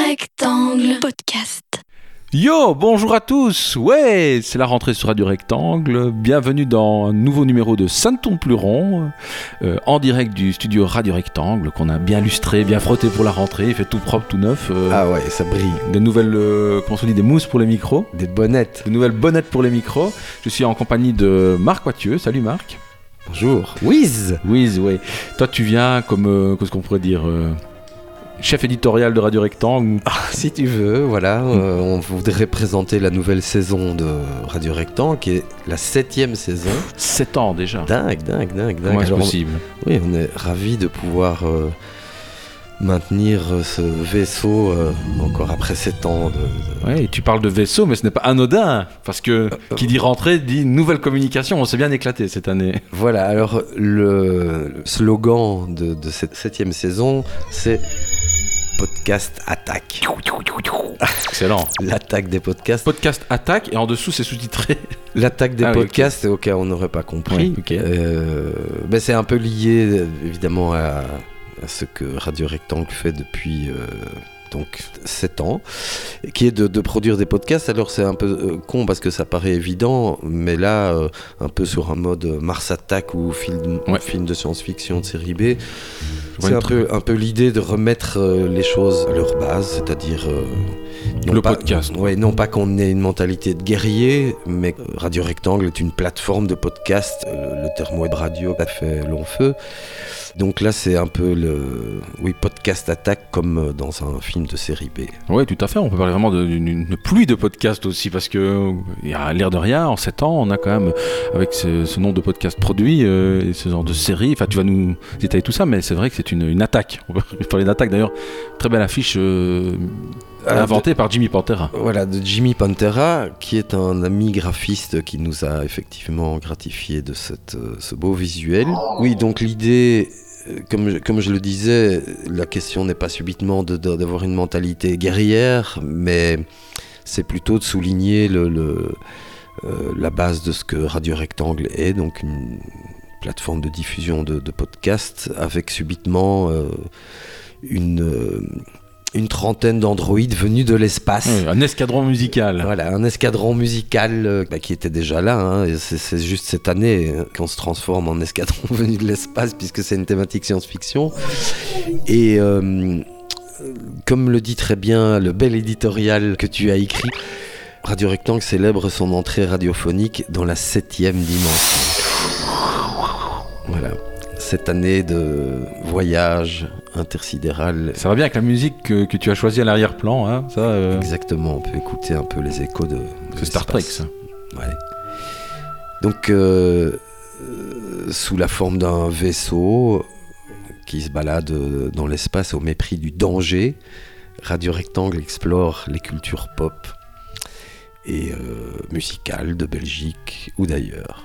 Rectangle Podcast. Yo, bonjour à tous. Ouais, c'est la rentrée sur Radio Rectangle. Bienvenue dans un nouveau numéro de Saint-Ton-Plus-Rond, en direct du studio Radio Rectangle, qu'on a bien lustré, bien frotté pour la rentrée. Il fait tout propre, tout neuf. Ah ouais, ça brille. Des nouvelles, comment on dit, des mousses pour les micros. Des bonnettes. Des nouvelles bonnettes pour les micros. Je suis en compagnie de Marc Wathieu. Salut Marc. Bonjour. Wiz, ouais. Toi, tu viens comme, qu'est-ce qu'on pourrait dire chef éditorial de Radio Rectangle. Si tu veux, voilà, on voudrait présenter la nouvelle saison de Radio Rectangle, qui est la 7e saison. 7 ans déjà. Dingue. Comment est-ce possible ? Oui, on est ravis de pouvoir maintenir ce vaisseau encore après 7 ans. Oui, tu parles de vaisseau, mais ce n'est pas anodin, parce que qui dit rentrée dit nouvelle communication. On s'est bien éclaté cette année. Voilà, alors le slogan de cette 7e saison, c'est Podcast Attaque. Excellent. L'attaque des podcasts. Podcast Attaque, et en dessous c'est sous-titré. L'attaque des podcasts, oui, okay. Au cas où on n'aurait pas compris. Oui, okay. Mais c'est un peu lié évidemment à ce que Radio Rectangle fait depuis donc 7 ans, qui est de produire des podcasts. Alors c'est un peu con parce que ça paraît évident, mais là un peu sur un mode Mars Attack ou film de science-fiction de série B. C'est un peu l'idée de remettre les choses à leur base, c'est-à-dire podcast. Ouais, non pas qu'on ait une mentalité de guerrier, mais Radio Rectangle est une plateforme de podcast. Le terme web radio a fait long feu. Donc là, c'est un peu podcast attaque comme dans un film de série B. Oui, tout à fait. On peut parler vraiment d'une pluie de podcasts aussi, parce que y a l'air de rien, en 7 ans, on a quand même, avec ce nombre de podcasts produits, et ce genre de séries, enfin tu vas nous détailler tout ça, mais c'est vrai que c'est une attaque. On peut parler d'attaque d'ailleurs. Très belle affiche inventée par Jimmy Pantera. Voilà, de Jimmy Pantera, qui est un ami graphiste qui nous a effectivement gratifié de ce beau visuel. Oui, donc l'idée, comme je le disais, la question n'est pas subitement d'avoir une mentalité guerrière, mais c'est plutôt de souligner la base de ce que Radio Rectangle est, donc une plateforme de diffusion de podcasts avec subitement une trentaine d'androïdes venus de l'espace. Oui, un escadron musical. Voilà, un escadron musical qui était déjà là. Hein, et c'est juste cette année qu'on se transforme en escadron venu de l'espace, puisque c'est une thématique science-fiction. Et comme le dit très bien le bel éditorial que tu as écrit, Radio Rectangle célèbre son entrée radiophonique dans la 7e dimension. Voilà. Cette année de voyage intersidéral. Ça va bien avec la musique que tu as choisie à l'arrière-plan. Hein, ça, Exactement, on peut écouter un peu les échos de Star Trek, ça. Ouais. Donc, sous la forme d'un vaisseau qui se balade dans l'espace au mépris du danger, Radio Rectangle explore les cultures pop et musicales de Belgique ou d'ailleurs.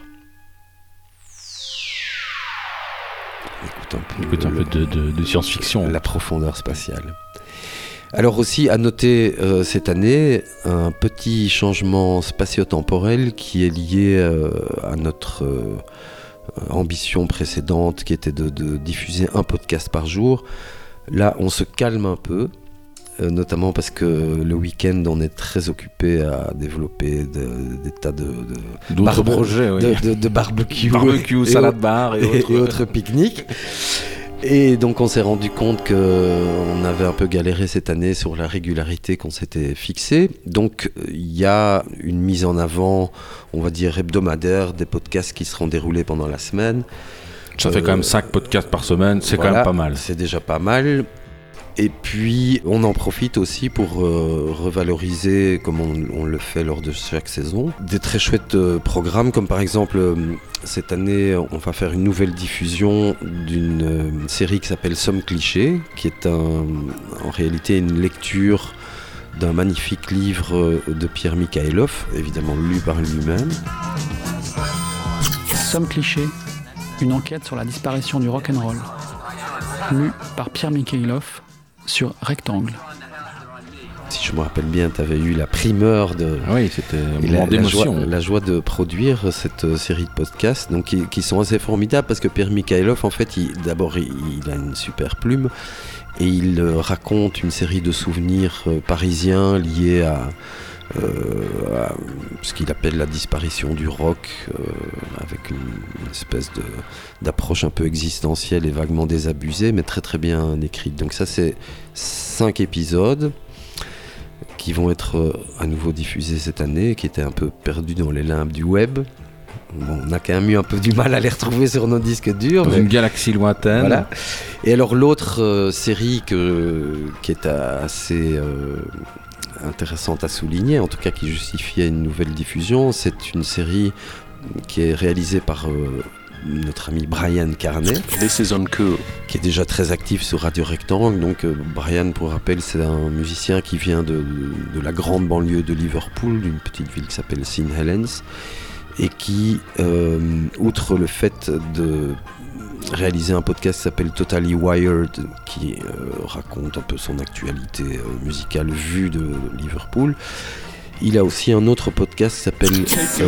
Écoute un peu de science-fiction. La profondeur spatiale. Alors aussi, à noter cette année, un petit changement spatio-temporel qui est lié à notre ambition précédente, qui était de diffuser un podcast par jour. Là, on se calme un peu, notamment parce que le week-end, on est très occupé à développer des tas d'autres projets, oui. de barbecue, salade bar et autres pique-niques. Et donc on s'est rendu compte qu'on avait un peu galéré cette année sur la régularité qu'on s'était fixée. Donc il y a une mise en avant, on va dire hebdomadaire, des podcasts qui seront déroulés pendant la semaine. Ça fait quand même 5 podcasts par semaine, c'est quand même pas mal. C'est déjà pas mal. Et puis, on en profite aussi pour revaloriser, comme on le fait lors de chaque saison, des très chouettes programmes, comme par exemple, cette année, on va faire une nouvelle diffusion d'une série qui s'appelle Somme Cliché, qui est en réalité une lecture d'un magnifique livre de Pierre Mikhaïlov, évidemment lu par lui-même. Somme Cliché, une enquête sur la disparition du rock'n'roll, lu par Pierre Mikhaïlov, sur Rectangle. Si je me rappelle bien, tu avais eu la primeur de... Oui, c'était un moment d'émotion. La joie de produire cette série de podcasts, donc qui sont assez formidables, parce que Pierre Mikhaïlov, en fait, d'abord, il a une super plume, et il raconte une série de souvenirs parisiens liés à ce qu'il appelle la disparition du rock, avec une espèce d'approche un peu existentielle et vaguement désabusée, mais très très bien écrite. Donc ça, c'est 5 épisodes qui vont être à nouveau diffusés cette année, qui étaient un peu perdus dans les limbes du web. Bon, on a quand même eu un peu du mal à les retrouver sur nos disques durs. Dans une galaxie lointaine. Voilà. Et alors l'autre série qui est assez intéressante à souligner, en tout cas qui justifiait une nouvelle diffusion, c'est une série qui est réalisée par notre ami Brian Carney, qui est déjà très actif sur Radio Rectangle. Donc Brian, pour rappel, c'est un musicien qui vient de la grande banlieue de Liverpool, d'une petite ville qui s'appelle St. Helens, et qui, outre le fait de réaliser un podcast qui s'appelle Totally Wired, qui raconte un peu son actualité musicale vue de Liverpool, il a aussi un autre podcast qui s'appelle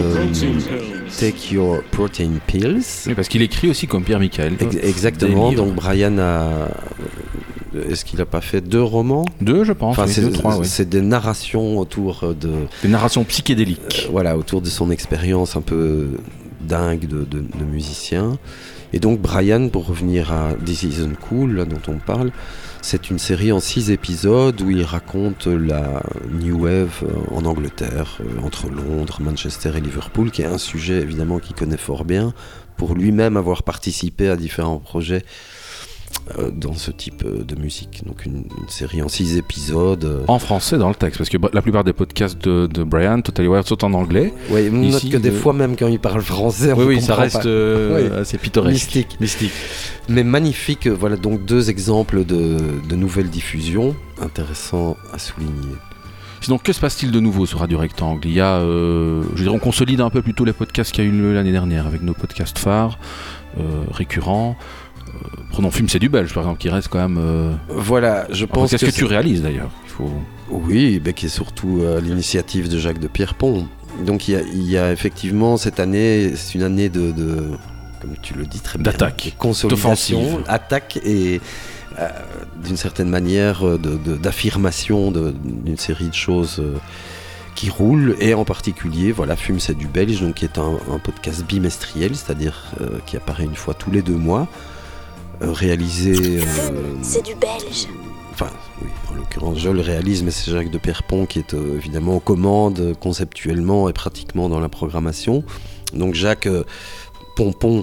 Take Your Protein Pills. Oui, parce qu'il écrit aussi comme Pierre Michael. Exactement, donc Brian a... Est-ce qu'il n'a pas fait 2 romans ? 2, je pense. Enfin, oui, c'est 2, 3, oui. C'est des narrations autour de... Des narrations psychédéliques. Voilà, autour de son expérience un peu dingue de musicien. Et donc Brian, pour revenir à This Isn't Cool, là, dont on parle, c'est une série en 6 épisodes où il raconte la New Wave en Angleterre, entre Londres, Manchester et Liverpool, qui est un sujet évidemment qu'il connaît fort bien, pour lui-même avoir participé à différents projets dans ce type de musique. Donc une série en 6 épisodes. En français dans le texte, parce que la plupart des podcasts de Brian, Totally Wired, sont en anglais. Oui, on note que des fois, même quand il parle français, on oui, ça reste pas. assez pittoresque. Mystique. Mais magnifique. Voilà donc 2 exemples de nouvelles diffusions intéressants à souligner. Sinon, que se passe-t-il de nouveau sur Radio Rectangle ? Il y a, je dirais, on consolide un peu plutôt les podcasts qu'il y a eu lieu l'année dernière, avec nos podcasts phares, récurrents. Prenons Fume, c'est du belge, par exemple, qui reste quand même... Voilà, je pense qu'est-ce que tu réalises, d'ailleurs ? Oui, qui est surtout à l'initiative de Jacques de Pierrepont. Donc il y a effectivement cette année, c'est une année de comme tu le dis très bien, d'attaque, consolidation, attaque et d'une certaine manière d'affirmation d'une série de choses qui roulent, et en particulier, voilà, Fume, c'est du belge, donc qui est un podcast bimestriel, c'est-à-dire qui apparaît une fois tous les 2 mois. Réalisé... c'est du belge. Enfin, oui, en l'occurrence, je le réalise, mais c'est Jacques de Pierrepont qui est évidemment aux commandes conceptuellement et pratiquement dans la programmation. Donc Jacques Pompon,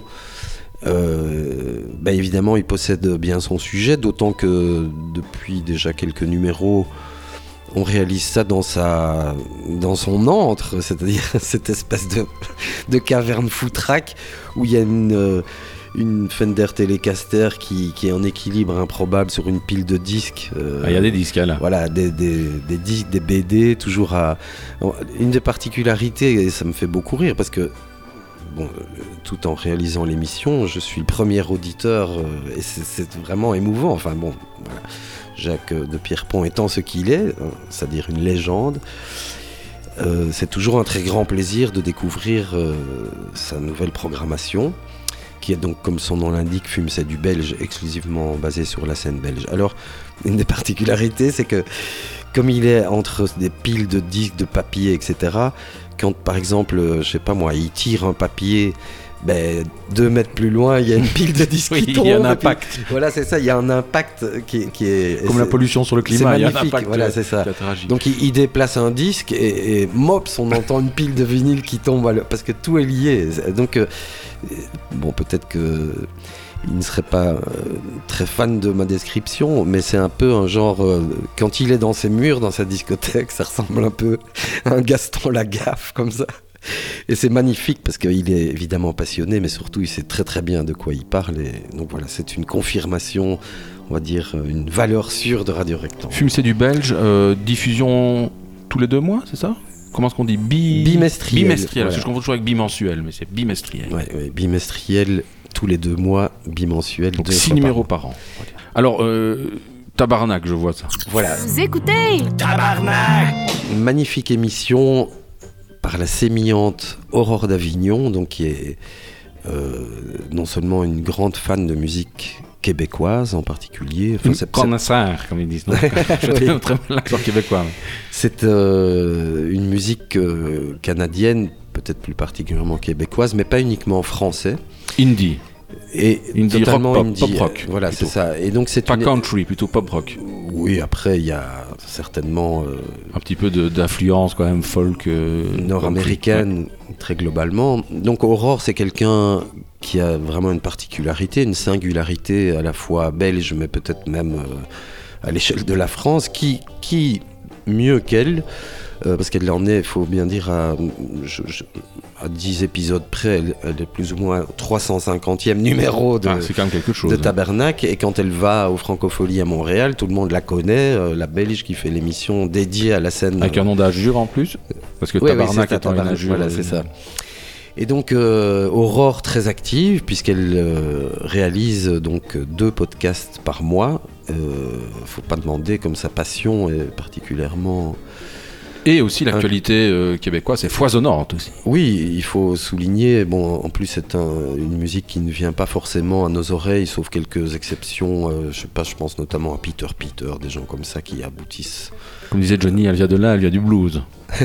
évidemment, il possède bien son sujet, d'autant que depuis déjà quelques numéros, on réalise ça dans son antre, c'est-à-dire cette espèce de caverne foutraque où il y a une Fender Telecaster qui est en équilibre improbable sur une pile de disques. Il y a des disques là. Voilà, des disques, des BD, toujours à... Une des particularités, et ça me fait beaucoup rire, parce que, tout en réalisant l'émission, je suis le premier auditeur, et c'est vraiment émouvant. Enfin bon, voilà. Jacques de Pierrepont étant ce qu'il est, c'est-à-dire une légende, c'est toujours un très grand plaisir de découvrir sa nouvelle programmation, qui est donc, comme son nom l'indique, Fume, c'est du belge, exclusivement basé sur la scène belge. Alors, une des particularités, c'est que, comme il est entre des piles de disques, de papier, etc., quand, par exemple, je sais pas moi, il tire un papier, 2 mètres plus loin, il y a une pile de disques qui tombe. Il y a un impact. Puis, voilà, c'est ça, il y a un impact qui est... Comme la pollution sur le climat, il y a un impact. Voilà, c'est ça. Donc il déplace un disque et mops, on entend une pile de vinyle qui tombe, parce que tout est lié. Donc, peut-être que il ne serait pas très fan de ma description, mais c'est un peu un genre... quand il est dans ses murs, dans sa discothèque, ça ressemble un peu à un Gaston Lagaffe, comme ça. Et c'est magnifique parce qu'il est évidemment passionné, mais surtout il sait très très bien de quoi il parle. Et donc voilà, c'est une confirmation, on va dire, une valeur sûre de Radio Rectangle. Fume, c'est du belge, diffusion tous les 2 mois, c'est ça ? Comment est-ce qu'on dit ? Bimestriel. Bimestriel, parce que je confonds toujours avec bimensuel, mais c'est bimestriel. Oui, bimestriel, tous les 2 mois, bimensuel. Donc 6 numéros par an. Alors, Tabarnak, je vois ça. Voilà. Vous écoutez Tabarnak ! Une magnifique émission par la sémillante Aurore d'Avignon, donc qui est non seulement une grande fan de musique québécoise en particulier. Enfin, connaisseur, comme ils disent. Non je Oui. très mal l'accent québécois. C'est une musique canadienne, peut-être plus particulièrement québécoise, mais pas uniquement en français. Indie. Et Indie totalement rock, indie. pop rock, Voilà, plutôt. c'est ça. Et donc c'est Pas country, plutôt pop rock. Oui, après il y a certainement Un petit peu d'influence quand même folk. nord-américaine, très globalement. Donc Aurore, c'est quelqu'un qui a vraiment une particularité, une singularité à la fois belge, mais peut-être même à l'échelle de la France, qui mieux qu'elle, parce qu'elle en est, il faut bien dire, à 10 épisodes près, elle est plus ou moins 350e numéro c'est quand même quelque chose. de Tabernacle, et quand elle va aux Francopholies à Montréal, tout le monde la connaît, la Belge qui fait l'émission dédiée à la scène. Avec un nom d'injure en plus, parce que Oui, Tabarnak c'est étant une Tabarnak, injure. voilà, c'est ça. Et donc Aurore très active puisqu'elle réalise donc 2 podcasts par mois. Faut pas demander comme sa passion est particulièrement. Et aussi l'actualité québécoise est foisonnante aussi. Oui, il faut souligner. Bon, en plus c'est une musique qui ne vient pas forcément à nos oreilles, sauf quelques exceptions. Je sais pas, je pense notamment à Peter, des gens comme ça qui aboutissent. Comme disait Johnny, elle vient de là, elle vient du blues.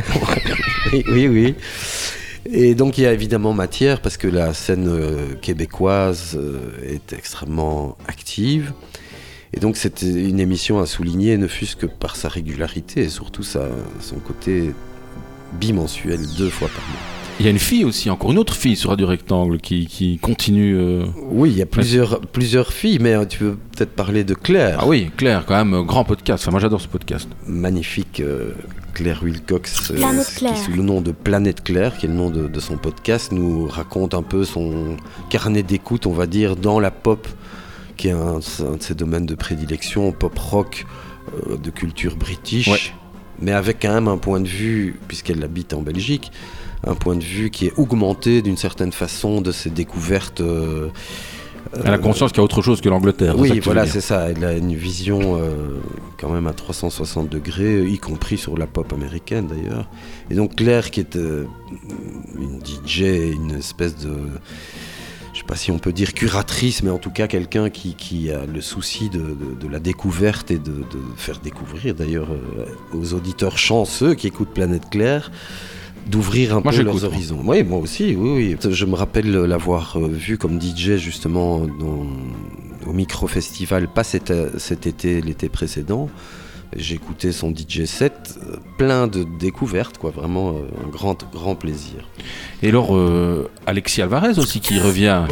Oui. Et donc il y a évidemment matière parce que la scène québécoise est extrêmement active. Et donc c'est une émission à souligner, ne fût-ce que par sa régularité et surtout son côté bimensuel, 2 fois par mois. Il y a une fille aussi, encore une autre fille sur Radio Rectangle qui continue. Oui, il y a plusieurs filles, mais tu veux peut-être parler de Claire. Ah oui, Claire, quand même, grand podcast. Enfin, moi j'adore ce podcast. Magnifique Claire Wilcox, Planète Claire. qui sous le nom de Planète Claire, qui est le nom de son podcast, nous raconte un peu son carnet d'écoute, on va dire, dans la pop, qui est un de ses domaines de prédilection, pop rock de culture british, Ouais. mais avec quand même un point de vue, puisqu'elle habite en Belgique, un point de vue qui est augmenté d'une certaine façon de ses découvertes. Elle a conscience qu'il y a autre chose que l'Angleterre. Oui, voilà, c'est ça. Elle a une vision quand même à 360 degrés, y compris sur la pop américaine d'ailleurs. Et donc Claire, qui est une DJ, une espèce de... Je sais pas si on peut dire curatrice, mais en tout cas quelqu'un qui a le souci de la découverte et de faire découvrir d'ailleurs aux auditeurs chanceux qui écoutent Planète Claire, d'ouvrir un peu leurs horizons. Oui, moi aussi, oui. Je me rappelle l'avoir vu comme DJ justement au Micro-Festival, pas cet été, l'été précédent. J'écoutais son DJ set, plein de découvertes, quoi, vraiment un grand plaisir. Et alors, Alexis Alvarez aussi qui revient.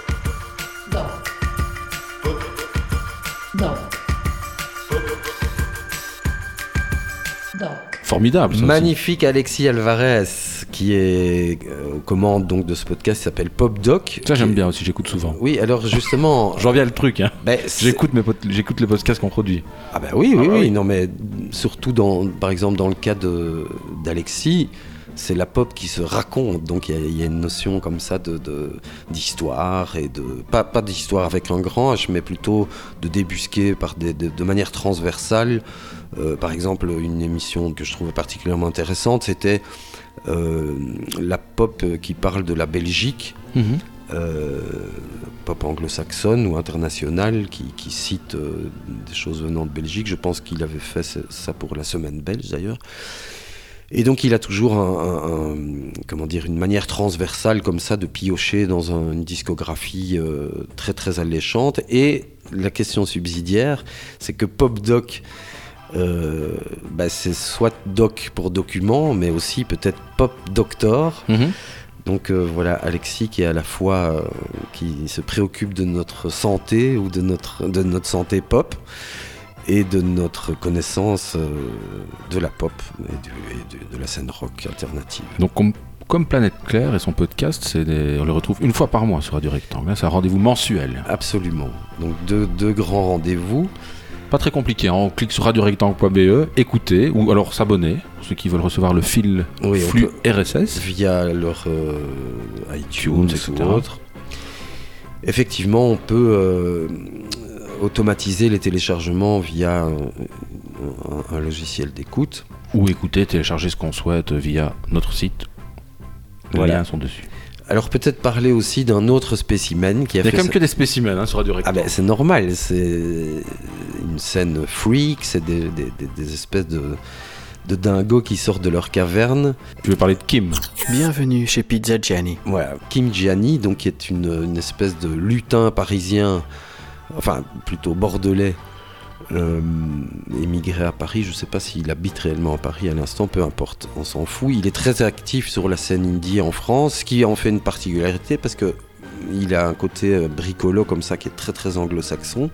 Formidable. Ça Magnifique Alexis Alvarez qui est aux commandes donc de ce podcast qui s'appelle Pop Doc. Ça j'aime bien aussi, j'écoute souvent. Oui, alors justement, J'en viens le truc, hein. J'écoute J'écoute les podcasts qu'on produit. Ah bah oui, non mais surtout par exemple dans le cas d'Alexis, c'est la pop qui se raconte, donc il y a une notion comme ça d'histoire et pas d'histoire avec un grand H, mais plutôt de débusquer de manière transversale. Par exemple, une émission que je trouvais particulièrement intéressante, c'était la pop qui parle de la Belgique, pop anglo-saxonne ou internationale, qui cite des choses venant de Belgique. Je pense qu'il avait fait ça pour la Semaine belge d'ailleurs. Et donc il a toujours une manière transversale comme ça de piocher dans une discographie très très alléchante. Et la question subsidiaire, c'est que Pop Doc, c'est soit doc pour document, mais aussi peut-être Pop Doctor. Donc voilà, Alexis qui est à la fois qui se préoccupe de notre santé ou de notre santé pop, et de notre connaissance de la pop et de la scène rock alternative. Donc comme Planète Claire et son podcast, on le retrouve une fois par mois sur Radio Rectangle. C'est un rendez-vous mensuel. Absolument. Donc deux grands rendez-vous. Pas très compliqué, hein. On clique sur radiorectangle.be, écouter ou alors s'abonner pour ceux qui veulent recevoir le flux RSS via leur iTunes etc. ou autre. Effectivement, on peut automatiser les téléchargements via un logiciel d'écoute. Ou écouter, télécharger ce qu'on souhaite via notre site. Les liens sont dessus. Alors peut-être parler aussi d'un autre spécimen qui a Il y a fait quand même que des spécimens sur Radio Rectangle. Ah ben c'est normal, c'est une scène freak, c'est des espèces de dingos qui sortent de leur caverne. Je vais parler de Kim. Bienvenue chez Pizza Gianni. Voilà, Kim Gianni, donc qui est une espèce de lutin parisien, enfin plutôt bordelais, émigré à Paris. Je ne sais pas s'il habite réellement à Paris à l'instant, peu importe, on s'en fout. Il est très actif sur la scène indie en France, ce qui en fait une particularité parce que il a un côté bricolo comme ça qui est très très anglo-saxon.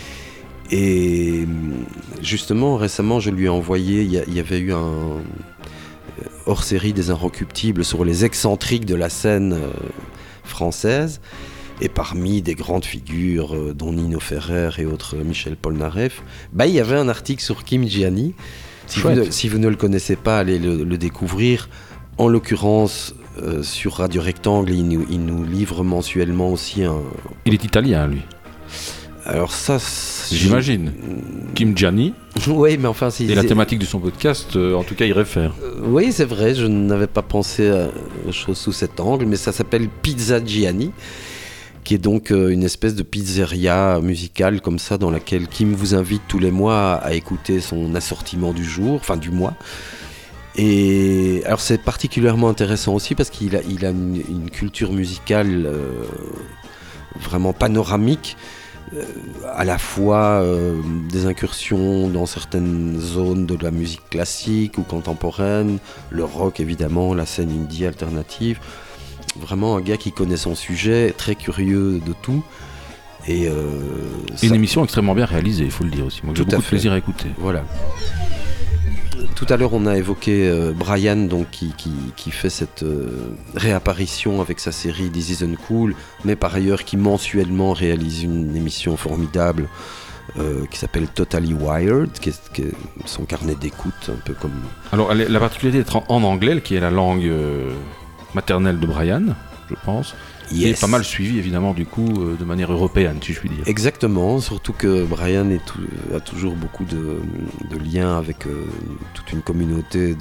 Et justement, récemment, je lui ai envoyé, il y avait eu un hors-série des Inrecuptibles sur les excentriques de la scène française. Et parmi des grandes figures, dont Nino Ferrer et autres, Michel Polnareff, il y avait un article sur Kim Gianni. Si vous ne le connaissez pas, allez le découvrir. En l'occurrence, sur Radio Rectangle, il nous livre mensuellement aussi un... Il est italien, lui. Alors ça... J'imagine. Kim Gianni. Oui, mais enfin... Et la thématique de son podcast, en tout cas, il réfère. Oui, c'est vrai, je n'avais pas pensé aux choses sous cet angle, mais ça s'appelle Pizza Gianni, qui est donc une espèce de pizzeria musicale comme ça, dans laquelle Kim vous invite tous les mois à écouter son assortiment du jour, enfin du mois. Et alors c'est particulièrement intéressant aussi parce qu'il a une culture musicale vraiment panoramique, à la fois des incursions dans certaines zones de la musique classique ou contemporaine, le rock évidemment, la scène indie alternative. Vraiment un gars qui connaît son sujet, très curieux de tout. Et une émission extrêmement bien réalisée, il faut le dire aussi. Moi, j'ai beaucoup de plaisir à écouter. Voilà. Tout à l'heure, on a évoqué Brian, donc, qui fait cette réapparition avec sa série This Isn't Cool, mais par ailleurs qui mensuellement réalise une émission formidable qui s'appelle Totally Wired, qui est son carnet d'écoute, un peu comme... Alors, la particularité d'être en anglais, qui est la langue maternelle de Brian, je pense, yes. Et est pas mal suivi, évidemment, du coup, de manière européenne, si je puis dire. Exactement, surtout que Brian a toujours beaucoup de liens avec toute une communauté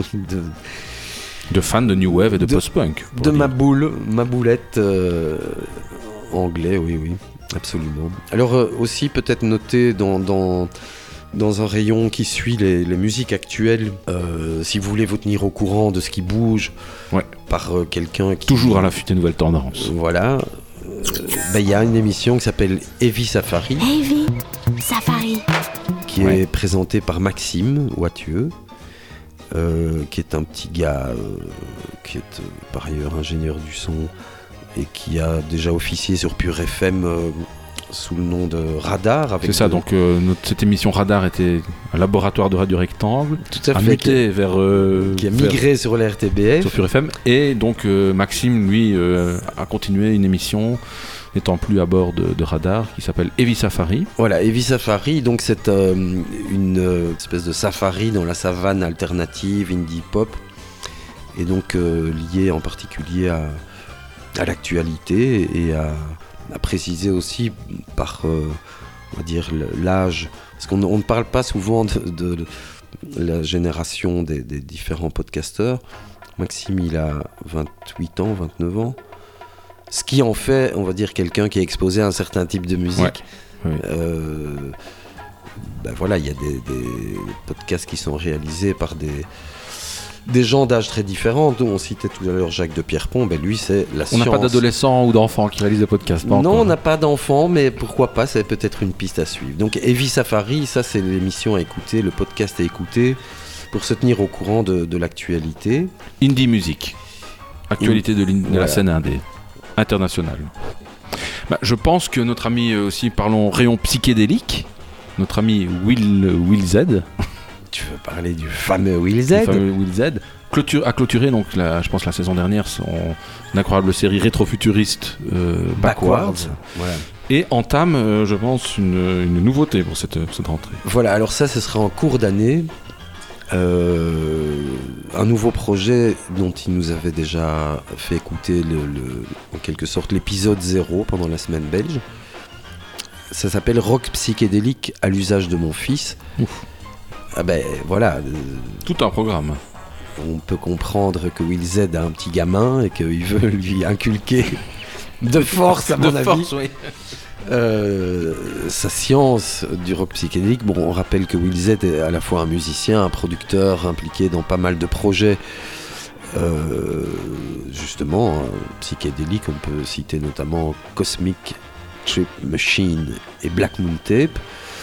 de fans de New Wave et de post-punk. De ma boulette anglais, oui, absolument. Alors aussi peut-être noter dans un rayon qui suit les musiques actuelles, si vous voulez vous tenir au courant de ce qui bouge par quelqu'un qui... Toujours à l'affût des nouvelles tendances. Voilà. Il y a une émission qui s'appelle Heavy Safari. Heavy Safari. Qui est présentée par Maxime Wathieu, qui est un petit gars qui est par ailleurs ingénieur du son et qui a déjà officié sur Pure FM sous le nom de Radar. C'est ça, donc cette émission Radar était un laboratoire de Radio Rectangle, tout à fait, muté qui a migré sur la RTBF, sur Pure FM, et donc Maxime, lui, a continué une émission n'étant plus à bord de Radar, qui s'appelle Heavy Safari. Voilà, Heavy Safari, donc c'est une espèce de safari dans la savane alternative, indie pop, et donc lié en particulier à l'actualité et à préciser aussi par on va dire l'âge, parce qu'on ne parle pas souvent de la génération des différents podcasteurs. Maxime, il a 28 ans, 29 ans, ce qui en fait, on va dire, quelqu'un qui est exposé à un certain type de musique. Ouais. Voilà, il y a des podcasts qui sont réalisés par des gens d'âge très différents, dont on citait tout à l'heure Jacques de Pierrepont, lui c'est la science. On n'a pas d'adolescents ou d'enfants qui réalisent des podcasts, pas Non, encore. on n'a pas d'enfants, mais pourquoi pas, c'est peut-être une piste à suivre. Donc Heavy Safari, ça c'est l'émission à écouter, le podcast à écouter, pour se tenir au courant de l'actualité. Indie Music, actualité de la scène indé, internationale. Je pense que notre ami aussi, parlons rayon psychédélique, notre ami Will Z. Tu veux parler du fameux Will Z ? Le fameux Will Z a clôturé, donc, je pense, la saison dernière, son incroyable série rétro-futuriste Backwards. Voilà. Et entame, je pense, une nouveauté pour cette rentrée. Voilà, alors ça, ce sera en cours d'année. Un nouveau projet dont il nous avait déjà fait écouter en quelque sorte l'épisode 0 pendant la semaine belge. Ça s'appelle Rock psychédélique à l'usage de mon fils. Ouf. Voilà. Tout un programme. on peut comprendre que Will Z a un petit gamin et qu'il veut lui inculquer de force, à mon avis, oui. sa science du rock psychédélique. Bon, on rappelle que Will Z est à la fois un musicien, un producteur impliqué dans pas mal de projets justement psychédéliques. On peut citer notamment Cosmic Trip Machine et Black Moon Tape.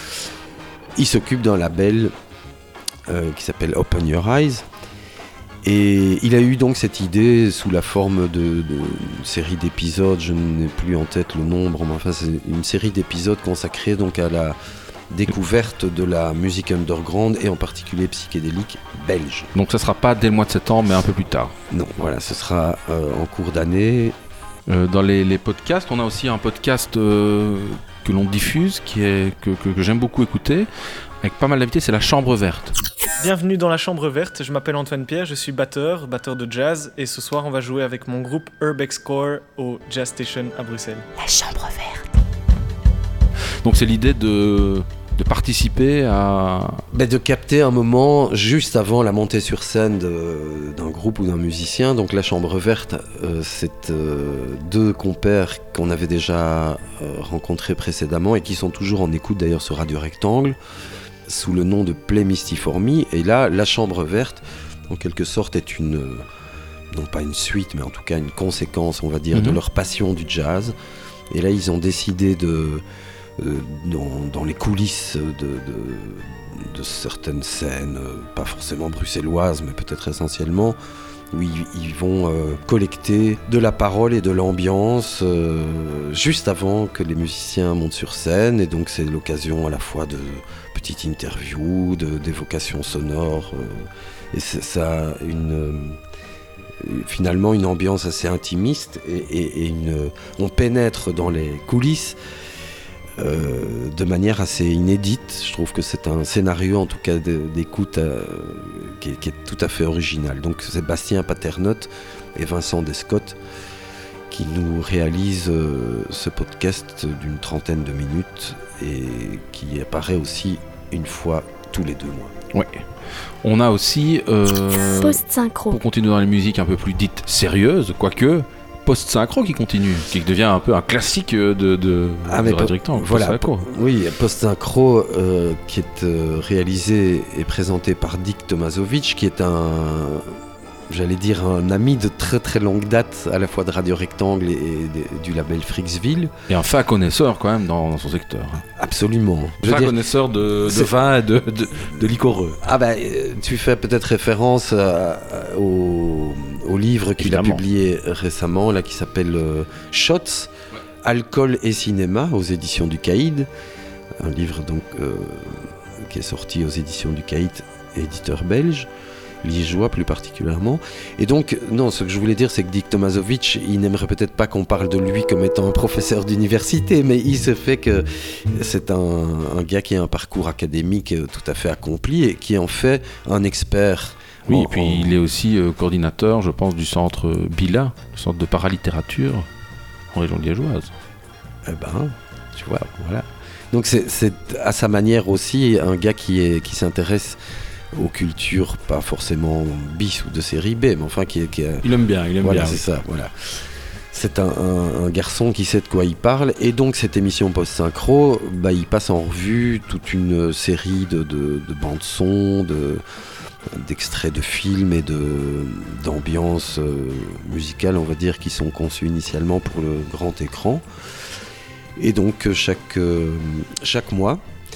Il s'occupe d'un label qui s'appelle Open Your Eyes. Et il a eu donc cette idée sous la forme d'une série d'épisodes, je n'ai plus en tête le nombre, mais enfin c'est une série d'épisodes consacrée donc à la découverte de la musique underground et en particulier psychédélique belge. Donc ça sera pas dès le mois de septembre, mais un peu plus tard. Non, voilà, ce sera en cours d'année. Dans les podcasts, on a aussi un podcast que l'on diffuse, que j'aime beaucoup écouter, avec pas mal d'invités, c'est La Chambre Verte. Bienvenue dans La Chambre Verte, je m'appelle Antoine Pierre, je suis batteur de jazz, et ce soir on va jouer avec mon groupe Urbex Core au Jazz Station à Bruxelles. La chambre verte. Donc c'est l'idée de participer à... De capter un moment juste avant la montée sur scène d'un groupe ou d'un musicien. Donc La Chambre Verte, c'est deux compères qu'on avait déjà rencontrés précédemment et qui sont toujours en écoute d'ailleurs sur Radio Rectangle, sous le nom de Play Misty For Me. Et là, La Chambre Verte, en quelque sorte, est non pas une suite, mais en tout cas une conséquence, on va dire, de leur passion du jazz. Et là, ils ont décidé dans les coulisses de certaines scènes, pas forcément bruxelloises, mais peut-être essentiellement, où ils vont collecter de la parole et de l'ambiance juste avant que les musiciens montent sur scène. Et donc c'est l'occasion à la fois de petites interviews, d'évocations sonores, et ça a finalement une ambiance assez intimiste, et on pénètre dans les coulisses de manière assez inédite. Je trouve que c'est un scénario en tout cas d'écoute qui est tout à fait original. Donc Sébastien Paternotte et Vincent Descott qui nous réalisent ce podcast d'une 30aine de minutes et qui apparaît aussi une fois tous les 2 mois. Ouais. On a aussi Post-synchro. pour continuer dans les musiques un peu plus dites sérieuses, quoique Post-synchro qui continue, qui devient un peu un classique de Radio Rectangle. Voilà, oui, Post-synchro qui est réalisé et présenté par Dick Tomasovic, qui est un ami de très très longue date, à la fois de Radio Rectangle et du label Frixville. Et un fin connaisseur quand même dans son secteur. Absolument. Connaisseur de vin et de liquoreux. Tu fais peut-être référence au livre qu'il a publié récemment, là, qui s'appelle Shots, Alcool et cinéma, aux éditions du Caïd. Un livre donc qui est sorti aux éditions du Caïd, éditeur belge, liégeois plus particulièrement. Et donc, non, ce que je voulais dire, c'est que Dick Tomasovic, il n'aimerait peut-être pas qu'on parle de lui comme étant un professeur d'université, mais il se fait que c'est un gars qui a un parcours académique tout à fait accompli et qui est en fait un expert. Oui, et puis il est aussi coordinateur, je pense, du centre BILA, le centre de paralittérature en région liégeoise. Tu vois, voilà. Donc c'est à sa manière aussi un gars qui s'intéresse aux cultures, pas forcément bis ou de série B, mais enfin qui il aime bien. Voilà, c'est ça, voilà. C'est un garçon qui sait de quoi il parle, et donc cette émission post-synchro, il passe en revue toute une série de bandes-son, d'extraits de films et d'ambiances musicales, on va dire, qui sont conçues initialement pour le grand écran. Et donc chaque mois,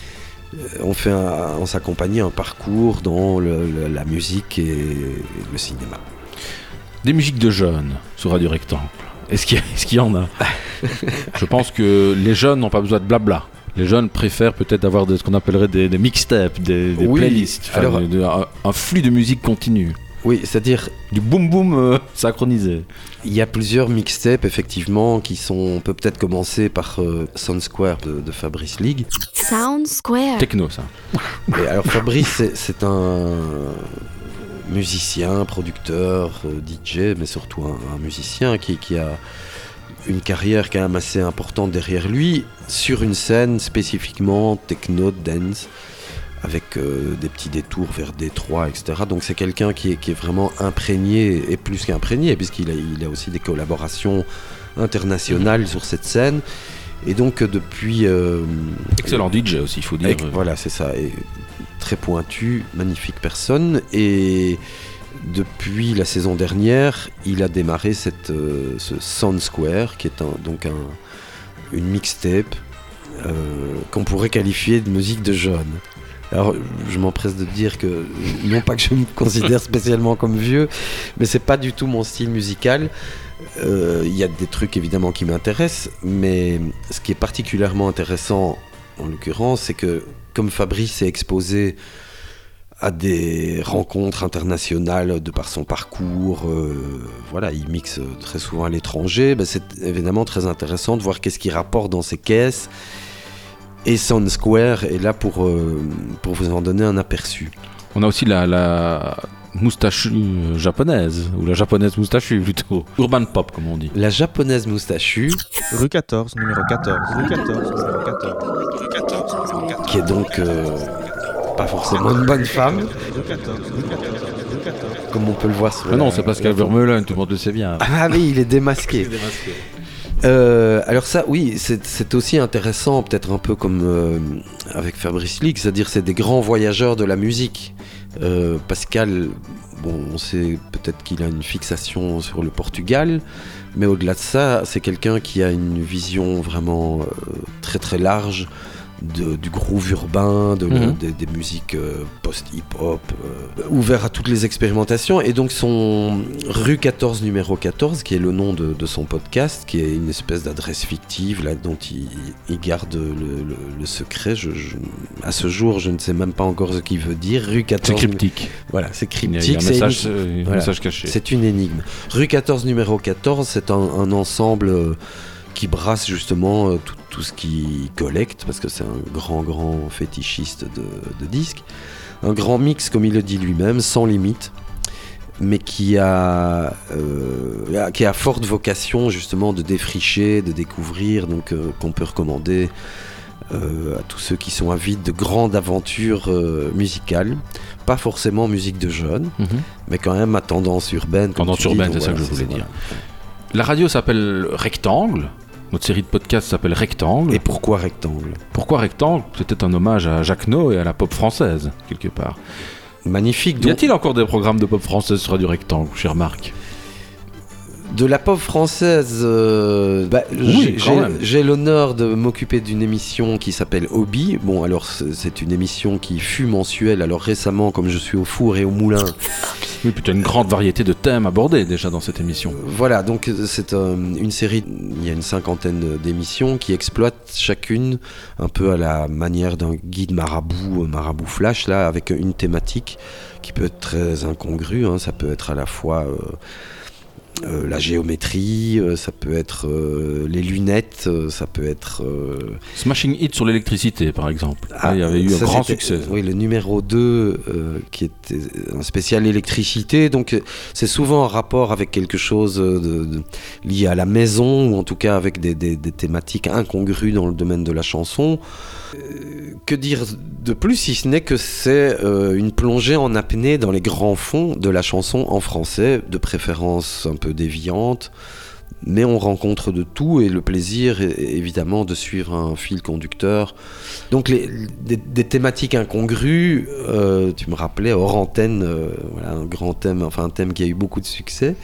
on s'accompagne un parcours dans la musique et le cinéma. Des musiques de jeunes sur Radio Rectangle. Est-ce qu'il y en a? Je pense que les jeunes n'ont pas besoin de blabla. Les jeunes préfèrent peut-être avoir ce qu'on appellerait des mixtapes, des playlists, un flux de musique continue. Oui, c'est-à-dire du boom-boom synchronisé. Il y a plusieurs mixtapes, effectivement, on peut peut-être commencer par Sound Square de Fabrice League. Sound Square. Techno, ça. Et alors Fabrice, c'est un musicien, producteur, DJ, mais surtout un musicien qui a une carrière quand même assez importante derrière lui, sur une scène spécifiquement techno, dance. avec des petits détours vers Détroit, etc. Donc c'est quelqu'un qui est vraiment imprégné, et plus qu'imprégné, puisqu'il a aussi des collaborations internationales sur cette scène. Et donc depuis... excellent DJ aussi, il faut dire. Voilà, c'est ça. Et très pointu, magnifique personne. Et depuis la saison dernière, il a démarré ce Sound Square, qui est une mixtape qu'on pourrait qualifier de musique de jeunes. Alors, je m'empresse de dire que, non pas que je me considère spécialement comme vieux, mais c'est pas du tout mon style musical. Il y a des trucs évidemment qui m'intéressent, mais ce qui est particulièrement intéressant en l'occurrence, c'est que comme Fabrice est exposé à des rencontres internationales de par son parcours, voilà, il mixe très souvent à l'étranger, c'est évidemment très intéressant de voir qu'est-ce qu'il rapporte dans ses caisses. Et Sound Square est là pour vous en donner un aperçu. On a aussi la moustachue japonaise, ou la japonaise moustachue plutôt. Urban pop, comme on dit. La japonaise moustachue. Rue 14, numéro 14. Rue 14, numéro 14. Rue 14, numéro 14. Qui est donc pas forcément une bonne femme. Rue 14, rue 14, rue 14. Comme on peut le voir sur non, c'est Pascal Vermeulen, tout le monde le sait bien. Ah oui, il est démasqué. Alors ça, oui, c'est aussi intéressant, peut-être un peu comme avec Fabrice Lick, c'est-à-dire c'est des grands voyageurs de la musique. Pascal, on sait peut-être qu'il a une fixation sur le Portugal, mais au-delà de ça, c'est quelqu'un qui a une vision vraiment très très large du groove urbain, des musiques post-hip-hop, ouvert à toutes les expérimentations. Et donc son Rue 14 numéro 14, qui est le nom de son podcast, qui est une espèce d'adresse fictive là, dont il garde le secret. À ce jour, je ne sais même pas encore ce qu'il veut dire. Rue 14... C'est cryptique. Voilà, c'est cryptique. Il y a un message caché. C'est une énigme. Rue 14 numéro 14, c'est un ensemble... qui brasse justement tout ce qu'il collecte, parce que c'est un grand fétichiste de disques. Un grand mix, comme il le dit lui-même, sans limite, mais qui a forte vocation justement de défricher, de découvrir, donc qu'on peut recommander à tous ceux qui sont avides de grandes aventures musicales. Pas forcément musique de jeunes, mais quand même à tendance urbaine. Tendance urbaine, c'est ça que je voulais dire. La radio s'appelle Rectangle. Notre série de podcasts s'appelle Rectangle. Et pourquoi Rectangle ? Pourquoi Rectangle ? C'était un hommage à Jacques No et à la pop française, quelque part. Magnifique. Y a-t-il encore des programmes de pop française sur Radio Rectangle, cher Marc ? De la pop française, oui, j'ai l'honneur de m'occuper d'une émission qui s'appelle Hobby. Bon, alors c'est une émission qui fut mensuelle. Alors récemment, comme je suis au four et au moulin... Oui, puis tu as une grande variété de thèmes abordés déjà dans cette émission. Voilà, donc c'est une série, il y a une 50aine d'émissions qui exploitent chacune un peu à la manière d'un guide marabout flash, là, avec une thématique qui peut être très incongrue, ça peut être à la fois... la géométrie, ça peut être les lunettes, ça peut être... Smashing Hit sur l'électricité, par exemple. Il y avait eu un grand succès. Oui, le numéro 2, qui était un spécial électricité. Donc, c'est souvent en rapport avec quelque chose lié à la maison, ou en tout cas avec des thématiques incongrues dans le domaine de la chanson. Que dire de plus, si ce n'est que c'est une plongée en apnée dans les grands fonds de la chanson en français, de préférence un peu déviante, mais on rencontre de tout, et le plaisir est évidemment de suivre un fil conducteur. Donc des thématiques incongrues, tu me rappelais hors antenne, voilà, un grand thème, enfin un thème qui a eu beaucoup de succès.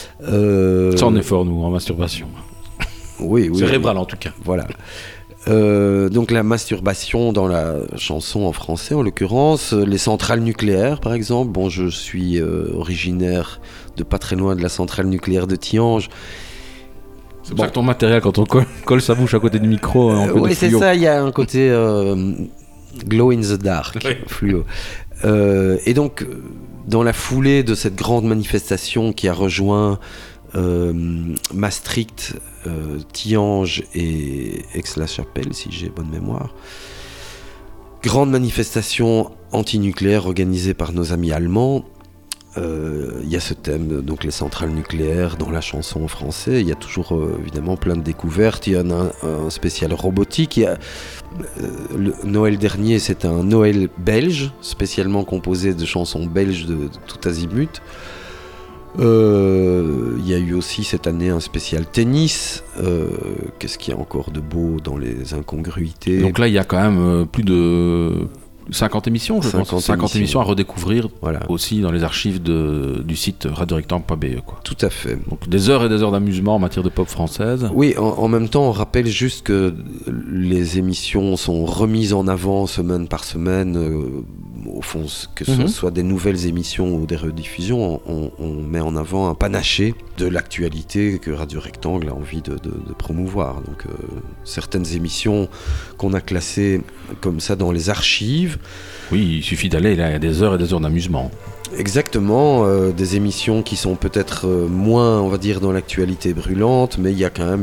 Ça en est fort, nous, en masturbation. Oui. Cérébral en tout cas. Voilà. Donc la masturbation dans la chanson en français, en l'occurrence, les centrales nucléaires par exemple. Bon, je suis originaire de pas très loin de la centrale nucléaire de Tihange. C'est pour ça que ton matériel, quand on colle sa bouche à côté du micro, oui, c'est ça, il y a un côté glow in the dark, oui. Fluo. Et donc, dans la foulée de cette grande manifestation qui a rejoint Maastricht, Tihange et Aix-la-Chapelle, si j'ai bonne mémoire. Grande manifestation anti-nucléaire organisée par nos amis allemands. il y a ce thème, donc les centrales nucléaires dans la chanson en français. Il y a toujours évidemment plein de découvertes. Il y en a un spécial robotique. Le Noël dernier, c'était un Noël belge, spécialement composé de chansons belges de tout azimut. Il y a eu aussi cette année un spécial tennis. Qu'est-ce qu'il y a encore de beau dans les incongruités? Donc là, il y a quand même plus de 50 émissions, je pense. 50 émissions à redécouvrir, voilà, aussi dans les archives du site radiorectangle.be, quoi. Tout à fait. Donc des heures et des heures d'amusement en matière de pop française. Oui, en même temps, on rappelle juste que les émissions sont remises en avant semaine par semaine. Au fond, que ce soit des nouvelles émissions ou des rediffusions, on met en avant un panaché de l'actualité que Radio Rectangle a envie de promouvoir. Donc certaines émissions qu'on a classées comme ça dans les archives. Oui, il suffit d'aller, il y a des heures et des heures d'amusement. Exactement, des émissions qui sont peut-être moins, on va dire, dans l'actualité brûlante, mais il y a quand même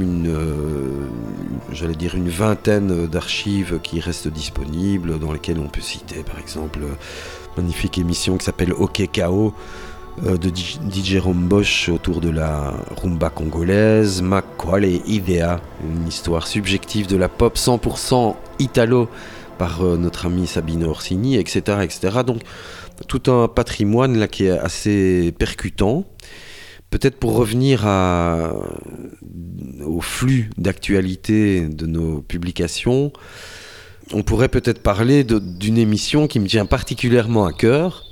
une vingtaine d'archives qui restent disponibles, dans lesquelles on peut citer par exemple une magnifique émission qui s'appelle OK KO de DJ Rombosch autour de la rumba congolaise, Makwale Idea, une histoire subjective de la pop 100% italo par notre amie Sabine Orsini, etc., etc. Donc tout un patrimoine là qui est assez percutant. Peut-être pour revenir au flux d'actualité de nos publications, on pourrait peut-être parler d'une émission qui me tient particulièrement à cœur,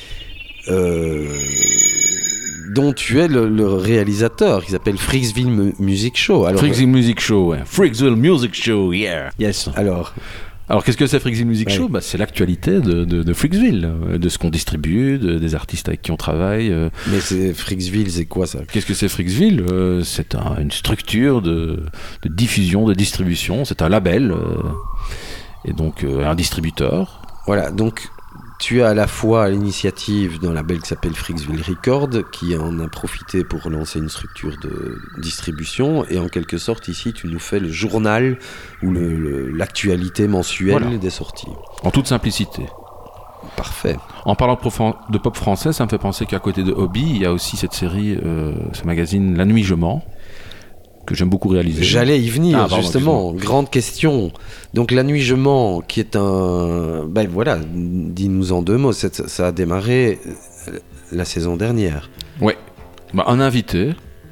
dont tu es le réalisateur, qui s'appelle Freaksville Music Show. Freaksville Music Show, ouais. Freaksville Music Show, yeah. Yes. Alors, qu'est-ce que c'est Freaksville Music Show ? C'est l'actualité de Freaksville, de ce qu'on distribue, des artistes avec qui on travaille. Mais Freaksville, c'est quoi ça ? Qu'est-ce que c'est Freaksville ? C'est une structure de diffusion, de distribution, c'est un label, et donc un distributeur. Voilà, donc tu es à la fois à l'initiative d'un label qui s'appelle Freaksville Records, qui en a profité pour lancer une structure de distribution, et en quelque sorte ici tu nous fais le journal ou l'actualité mensuelle des sorties. En toute simplicité. Parfait. En parlant de pop français, ça me fait penser qu'à côté de Hobby, il y a aussi cette série, ce magazine La Nuit Je Mens, que j'aime beaucoup réaliser. J'allais y venir, justement. Grande question. Donc, La Nuit Je Mens, qui est un... Ben voilà, dis-nous en deux mots. Ça a démarré la saison dernière. Ouais. Un invité,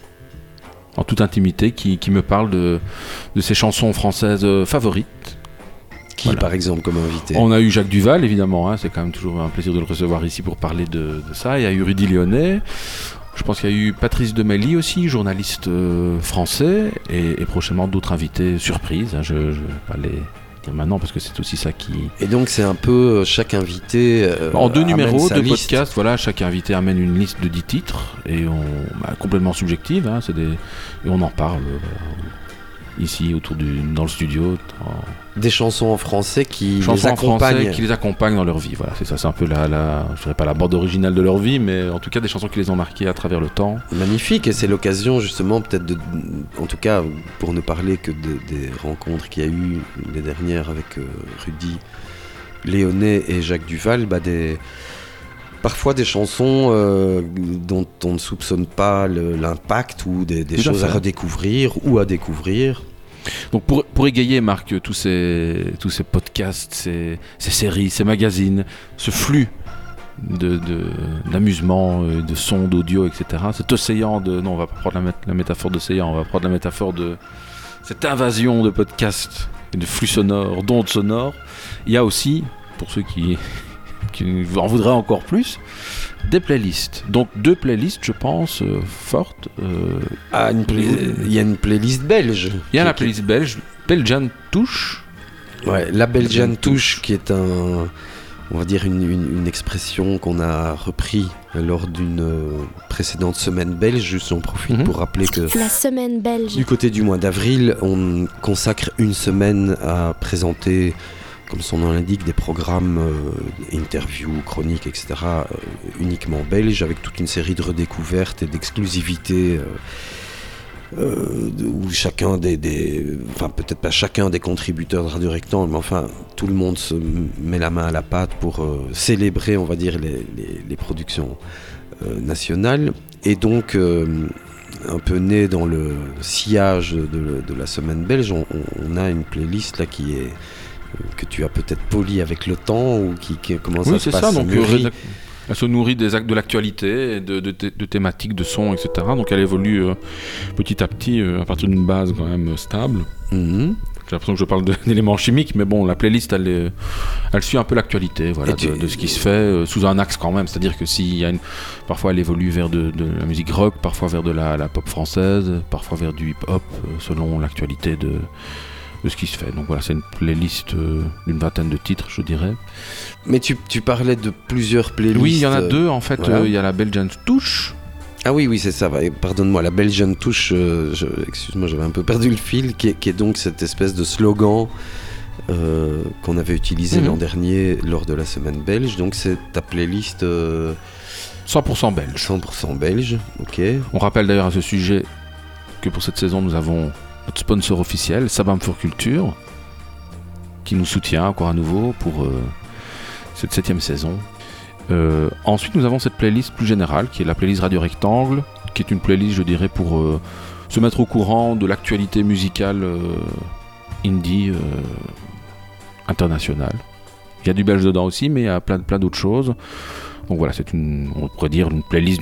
en toute intimité, qui me parle de ses chansons françaises favorites. Qui, par exemple, comme invité ? On a eu Jacques Duval, évidemment. Hein, c'est quand même toujours un plaisir de le recevoir ici pour parler de ça. Il y a eu Rudy Lyonnais. Je pense qu'il y a eu Patrice Demelly aussi, journaliste français, et prochainement d'autres invités surprises. Hein, je ne vais pas les dire maintenant parce que c'est aussi ça qui... Et donc c'est un peu chaque invité en 2 numéros de podcast, voilà, chaque invité amène une liste de 10 titres, et complètement subjective, hein, et on en parle ici dans le studio. Des chansons en français qui les accompagnent dans leur vie. Voilà, c'est ça, c'est un peu je dirais pas la bande originale de leur vie, mais en tout cas des chansons qui les ont marquées à travers le temps. Magnifique, et c'est l'occasion justement peut-être en tout cas pour ne parler que des rencontres qu'il y a eu les dernières avec Rudy Lyonnais et Jacques Duval, parfois des chansons dont on ne soupçonne pas l'impact, ou des choses à redécouvrir ou à découvrir. Donc pour égayer, Marc, tous ces podcasts, ces séries, ces magazines, ce flux d'amusement, de sons, d'audio, etc., cet océan non, on va pas prendre la métaphore d'océan, on va prendre la métaphore de cette invasion de podcasts, de flux sonores, d'ondes sonores. Il y a aussi, pour ceux qui en voudraient encore plus, des playlists. Donc 2 playlists, je pense, fortes. Il y a une playlist belge. Il y a la playlist belge, Belgian Touche. Ouais, la Belgian Touche, qui est on va dire une expression qu'on a repris lors d'une précédente semaine belge. Juste, j'en profite pour rappeler que la semaine belge, du côté du mois d'avril, on consacre une semaine à présenter, comme son nom l'indique, des programmes, interviews, chroniques, etc., uniquement belges, avec toute une série de redécouvertes et d'exclusivités où chacun enfin peut-être pas chacun des contributeurs de Radio Rectangle, mais enfin tout le monde se met la main à la pâte pour célébrer, on va dire, les productions nationales. Et donc, un peu né dans le sillage de la semaine belge, on a une playlist là qui est que tu as peut-être polie avec le temps ou qui commence à se passer. Oui, c'est ça. Donc, elle se nourrit des actes de l'actualité, de thématiques, de sons, etc. Donc elle évolue petit à petit à partir d'une base quand même stable. Mm-hmm. J'ai l'impression que je parle d'éléments chimiques, mais bon, la playlist, elle suit un peu l'actualité, voilà, de ce qui se fait sous un axe quand même. C'est-à-dire que parfois elle évolue vers de la musique rock, parfois vers de la pop française, parfois vers du hip-hop, selon l'actualité de ce qui se fait. Donc voilà, c'est une playlist d'une vingtaine de titres, je dirais. Mais tu parlais de plusieurs playlists. Oui, il y en a deux en fait. Voilà. Il y a la Belgian Touch. Ah oui, c'est ça. Pardonne-moi, la Belgian Touch, excuse-moi, j'avais un peu perdu le fil, qui est donc cette espèce de slogan qu'on avait utilisé l'an dernier lors de la semaine belge. Donc c'est ta playlist 100% belge. 100% belge, ok. On rappelle d'ailleurs à ce sujet que pour cette saison, nous avons notre sponsor officiel, Sabam for Culture, qui nous soutient encore à nouveau pour cette 7e saison. Ensuite, nous avons cette playlist plus générale, qui est la playlist Radio Rectangle, qui est une playlist, je dirais, pour se mettre au courant de l'actualité musicale indie internationale. Il y a du belge dedans aussi, mais il y a plein d'autres choses. Donc voilà, on pourrait dire une playlist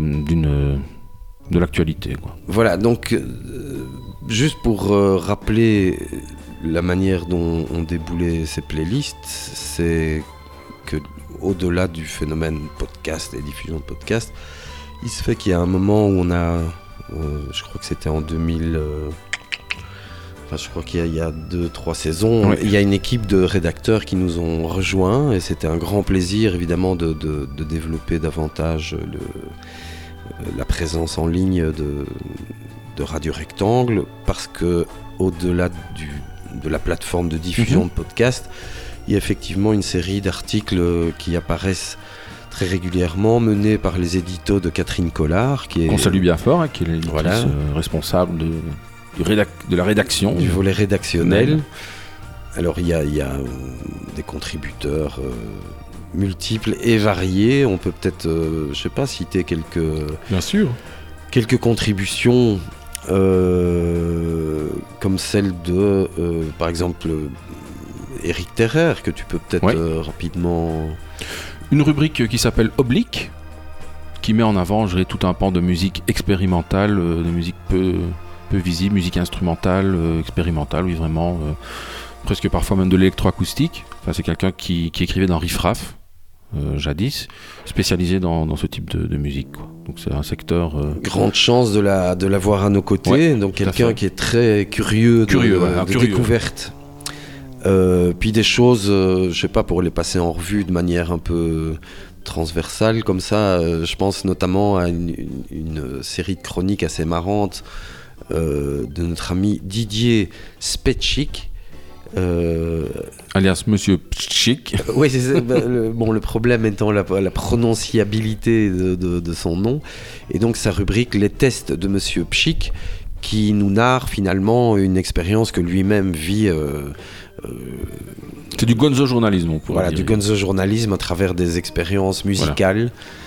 de l'actualité, quoi. Voilà, donc juste pour rappeler la manière dont on déboulait ces playlists, c'est que au-delà du phénomène podcast et diffusion de podcast, il se fait qu'il y a un moment où on a, je crois que c'était en 2000, je crois qu'il y a 2-3 saisons, oui. Il y a une équipe de rédacteurs qui nous ont rejoints et c'était un grand plaisir évidemment de développer davantage la présence en ligne de Radio Rectangle, parce que au-delà de la plateforme de diffusion de podcast, il y a effectivement une série d'articles qui apparaissent très régulièrement, menés par les éditos de Catherine Collard, qu'on salue bien fort, qui est l'éditrice responsable de la rédaction. Du volet rédactionnel. Alors il y a des contributeurs multiples et variés. On peut peut-être, je sais pas, citer Bien sûr. Quelques contributions comme celle de, par exemple, Éric Terrer, que tu peux peut-être rapidement... Une rubrique qui s'appelle Oblique, qui met en avant, je dirais, tout un pan de musique expérimentale, de musique peu visible, musique instrumentale, expérimentale, oui, vraiment, presque parfois même de l'électroacoustique. Enfin, c'est quelqu'un qui écrivait dans Riff Raff, jadis, spécialisé dans ce type de musique, quoi. Donc c'est un secteur... Grande chance de la voir à nos côtés, donc quelqu'un qui est très curieux de découverte. Puis des choses, je sais pas, pour les passer en revue de manière un peu transversale comme ça, je pense notamment à une série de chroniques assez marrantes de notre ami Didier Spetchik, alias Monsieur Pchik. Oui, le problème étant la prononciabilité de son nom, et donc sa rubrique Les tests de Monsieur Pchik, qui nous narre finalement une expérience que lui-même vit. C'est du gonzo-journalisme, on pourrait dire. Du gonzo-journalisme à travers des expériences musicales,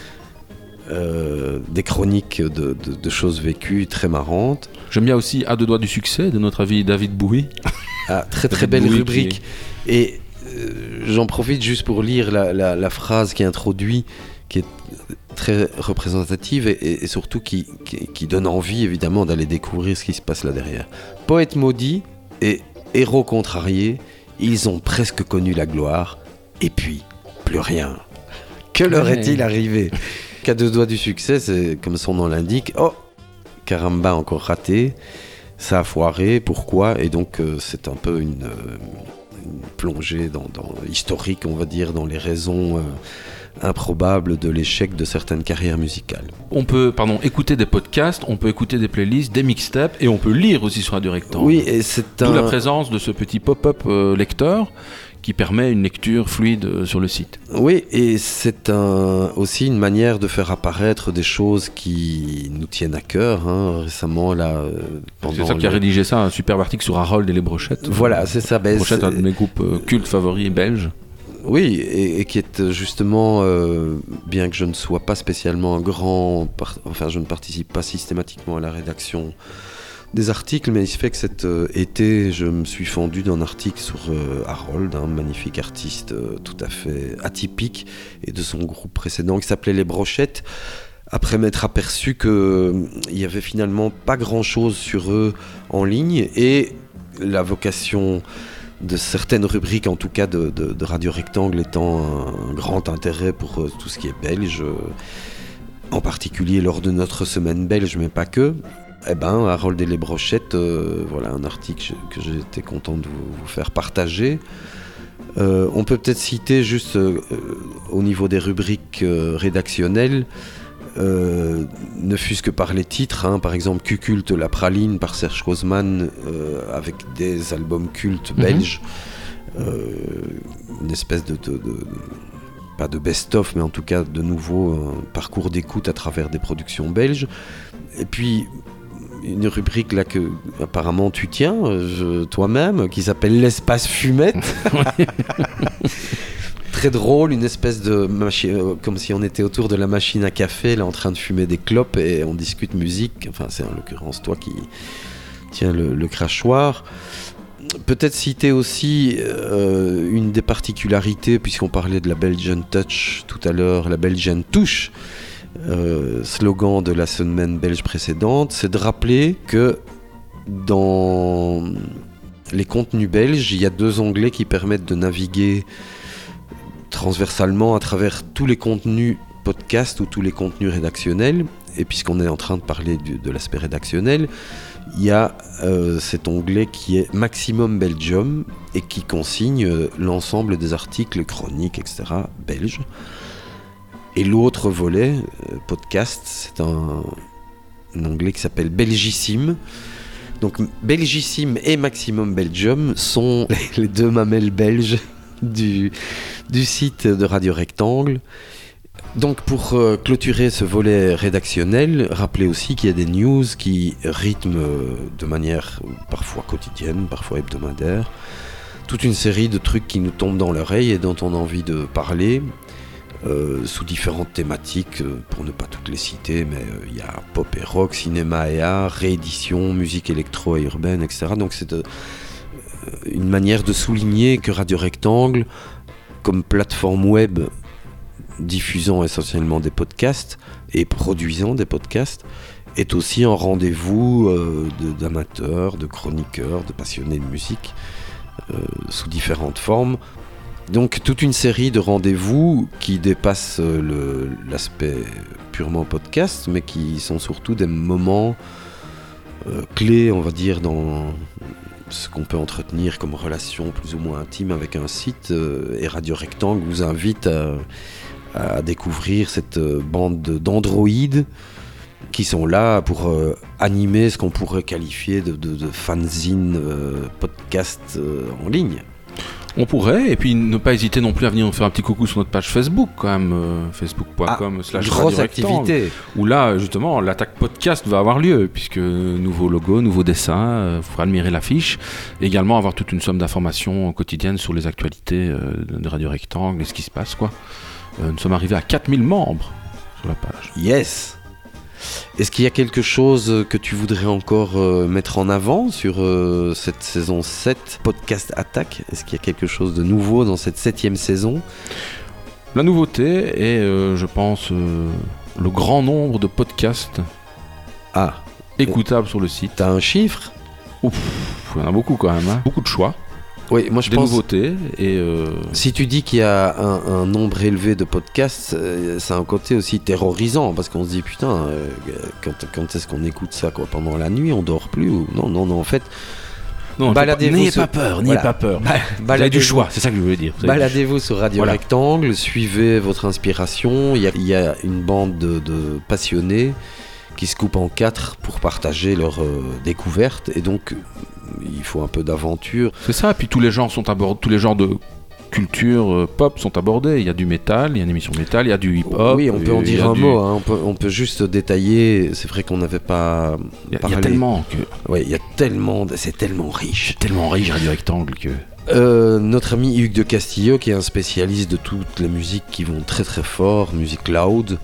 des chroniques de choses vécues très marrantes. J'aime bien aussi À deux doigts du succès de notre ami David Bowie. Très belle rubrique. Et j'en profite juste pour lire la phrase qui introduit, qui est très représentative et surtout qui donne envie évidemment d'aller découvrir ce qui se passe là derrière. Poète maudit et héros contrariés, ils ont presque connu la gloire, et puis plus rien. Que leur est-il arrivé? Qu'à deux doigts du succès, c'est comme son nom l'indique. Oh, caramba, encore raté, ça a foiré, pourquoi? Et donc c'est un peu une plongée dans historique, on va dire, dans les raisons improbables de l'échec de certaines carrières musicales. On peut écouter des podcasts, on peut écouter des playlists, des mixtapes, et on peut lire aussi sur Radio Rectangle. Oui, et c'est D'où la présence de ce petit pop-up lecteur qui permet une lecture fluide sur le site. Oui, et c'est aussi une manière de faire apparaître des choses qui nous tiennent à cœur. Hein. Récemment, là, c'est ça qui a rédigé ça, un superbe article sur Harold et les brochettes. Voilà, c'est ça. Les brochettes, un de mes groupes cultes favoris belges. Oui, et qui est justement, bien que je ne sois pas spécialement je ne participe pas systématiquement à la rédaction des articles, mais il se fait que cet été, je me suis fendu d'un article sur Harold, un magnifique artiste tout à fait atypique, et de son groupe précédent qui s'appelait Les Brochettes, après m'être aperçu qu'il n'y avait finalement pas grand-chose sur eux en ligne, et la vocation de certaines rubriques, en tout cas de Radio Rectangle, étant un grand intérêt pour tout ce qui est belge, en particulier lors de notre semaine belge, mais pas que. Eh ben, Harold et les brochettes, voilà un article que j'étais content de vous faire partager. On peut peut-être citer juste au niveau des rubriques rédactionnelles, ne fût-ce que par les titres, hein, par exemple Cuculte la praline par Serge Kozman, avec des albums cultes belges, une espèce de pas de best-of, mais en tout cas de nouveau un parcours d'écoute à travers des productions belges. Et puis une rubrique là que apparemment tu tiens toi-même, qui s'appelle l'espace fumette. Très drôle, une espèce de machine, comme si on était autour de la machine à café, là en train de fumer des clopes et on discute musique. Enfin, c'est en l'occurrence toi qui tiens le crachoir. Peut-être citer aussi une des particularités, puisqu'on parlait de la Belgian Touch tout à l'heure, la Belgian Touche, slogan de la semaine belge précédente, c'est de rappeler que dans les contenus belges, il y a 2 onglets qui permettent de naviguer transversalement à travers tous les contenus podcast ou tous les contenus rédactionnels. Et puisqu'on est en train de parler de l'aspect rédactionnel, il y a cet onglet qui est Maximum Belgium et qui consigne l'ensemble des articles, chroniques, etc. belges. Et l'autre volet, podcast, c'est un onglet qui s'appelle Belgissime. Donc Belgissime et Maximum Belgium sont les 2 mamelles belges du site de Radio Rectangle. Donc pour clôturer ce volet rédactionnel, rappelez aussi qu'il y a des news qui rythment de manière parfois quotidienne, parfois hebdomadaire, toute une série de trucs qui nous tombent dans l'oreille et dont on a envie de parler. Sous différentes thématiques, pour ne pas toutes les citer, mais il y a pop et rock, cinéma et art, réédition, musique électro et urbaine, etc. Donc c'est une manière de souligner que Radio Rectangle, comme plateforme web diffusant essentiellement des podcasts et produisant des podcasts, est aussi un rendez-vous d'amateurs, de chroniqueurs, de passionnés de musique, sous différentes formes. Donc toute une série de rendez-vous qui dépassent l'aspect purement podcast, mais qui sont surtout des moments clés, on va dire, dans ce qu'on peut entretenir comme relation plus ou moins intime avec un site. Et Radio Rectangle vous invite à découvrir cette bande d'androïdes qui sont là pour animer ce qu'on pourrait qualifier de fanzine podcast en ligne. On pourrait, et puis ne pas hésiter non plus à venir nous faire un petit coucou sur notre page Facebook, quand même, facebook.com/Radio Rectangle, où là, justement, l'attaque podcast va avoir lieu, puisque nouveau logo, nouveau dessin, vous pourrez admirer l'affiche, et également avoir toute une somme d'informations quotidiennes sur les actualités de Radio Rectangle et ce qui se passe, quoi. Nous sommes arrivés à 4000 membres sur la page. Yes! Est-ce qu'il y a quelque chose que tu voudrais encore mettre en avant sur cette saison 7 Podcast Attack? Est-ce qu'il y a quelque chose de nouveau dans cette 7e saison? La nouveauté est, je pense, le grand nombre de podcasts écoutables sur le site. T'as un chiffre? Ouf, il y en a beaucoup quand même, hein. Beaucoup de choix. Oui, moi je des pense. Nouveautés et si tu dis qu'il y a un nombre élevé de podcasts, c'est un côté aussi terrorisant parce qu'on se dit putain, quand est-ce qu'on écoute ça quoi? Pendant la nuit, on dort plus ou... Non, en fait. Non, n'ayez pas peur. Vous avez du choix, c'est ça que je voulais dire. Baladez-vous sur Radio Rectangle, suivez votre inspiration. Il y a une bande de passionnés qui se coupent en 4 pour partager leurs découvertes et donc il faut un peu d'aventure. C'est ça, et puis tous les genres sont à bord, tous les genres de cultures pop sont abordées. Il y a du métal, il y a une émission métal, il y a du hip-hop. Oui, on peut en dire un mot. Hein. On peut juste détailler. C'est vrai qu'on n'avait pas Il parlé. y a tellement que... Oui, il y a tellement. C'est tellement riche. C'est tellement riche, Radio Rectangle, que... Notre ami Hugues de Castillo, qui est un spécialiste de toutes les musiques qui vont très très fort, musique loud,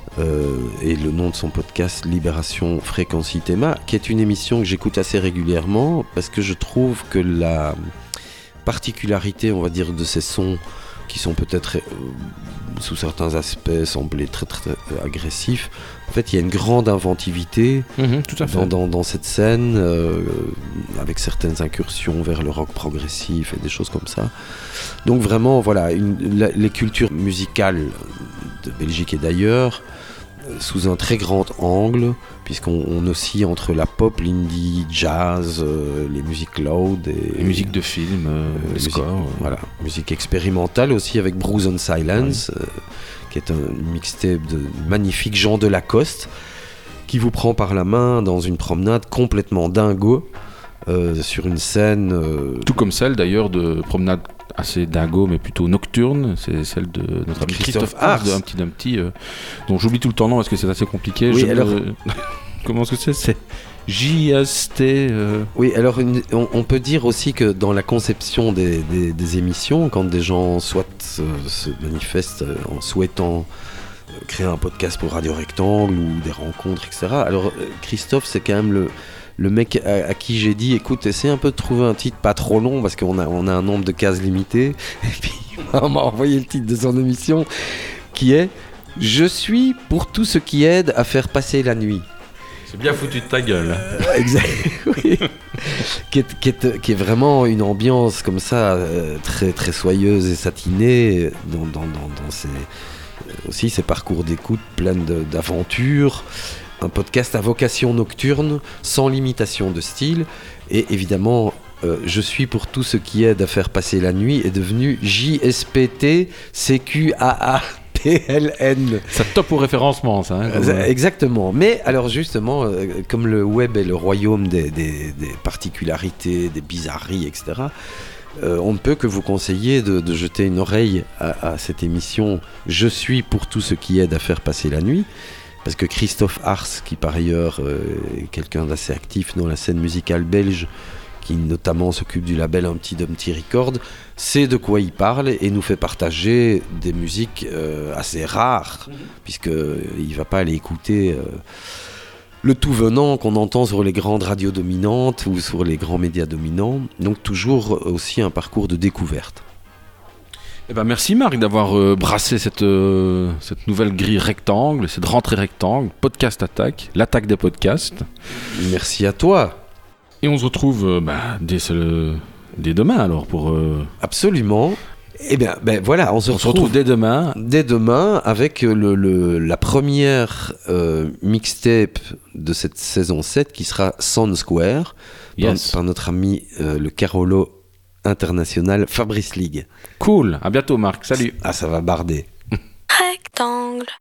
et le nom de son podcast Libération Frequency Thema, qui est une émission que j'écoute assez régulièrement parce que je trouve que la particularité, on va dire, de ces sons qui sont peut-être sous certains aspects semblés très très agressifs. En fait, il y a une grande inventivité tout à fait. dans cette scène, avec certaines incursions vers le rock progressif et des choses comme ça. Donc vraiment, voilà, les cultures musicales de Belgique et d'ailleurs, sous un très grand angle, puisqu'on oscille entre la pop, l'indie, jazz, les musiques loud et Les musiques de films, les musique, scores. voilà, musique expérimentale aussi avec Bruise on Silence, qui est un mixtape de magnifique Jean de Lacoste, qui vous prend par la main dans une promenade complètement dingo sur une scène. Tout comme celle d'ailleurs de promenade assez dingo mais plutôt nocturne, c'est celle de notre ami Christophe Ars de Humpty Dumpty, dont j'oublie tout le temps le nom parce que c'est assez compliqué. Oui, alors... Comment est-ce que c'est JST. Oui, alors on peut dire aussi que dans la conception des émissions, quand des gens soit se manifestent en souhaitant créer un podcast pour Radio Rectangle ou des rencontres, etc. Alors Christophe, c'est quand même le mec à qui j'ai dit, écoute, essaie un peu de trouver un titre pas trop long parce qu'on a un nombre de cases limité. Et puis on m'a envoyé le titre de son émission qui est « Je suis pour tout ce qui aide à faire passer la nuit ». C'est bien foutu de ta gueule. Exact, oui. qui est vraiment une ambiance comme ça, très, très soyeuse et satinée, dans ces parcours d'écoute plein d'aventures. Un podcast à vocation nocturne, sans limitation de style. Et évidemment, je suis pour tout ce qui aide à faire passer la nuit est devenu JSPT CQAA. PLN. Ça top au référencement, ça. Hein, exactement. Mais alors justement, comme le web est le royaume des particularités, des bizarreries, etc., on ne peut que vous conseiller de jeter une oreille à cette émission « Je suis pour tout ce qui aide à faire passer la nuit ». Parce que Christophe Ars, qui par ailleurs est quelqu'un d'assez actif dans la scène musicale belge, qui notamment s'occupe du label Humpty Dumpty Records, sait de quoi il parle et nous fait partager des musiques assez rares, puisqu'il ne va pas aller écouter le tout venant qu'on entend sur les grandes radios dominantes ou sur les grands médias dominants. Donc toujours aussi un parcours de découverte. Eh ben merci Marc d'avoir brassé cette nouvelle grille rectangle, cette rentrée rectangle, podcast attaque, l'attaque des podcasts. Merci à toi. Et on se retrouve dès demain alors pour... Absolument. Eh bien, voilà, on se retrouve dès demain. Dès demain avec la première mixtape de cette saison 7 qui sera Sound Square par notre ami le Carolo international Fabrice Ligue. Cool, à bientôt Marc, salut. Ah, ça va barder. Rectangle.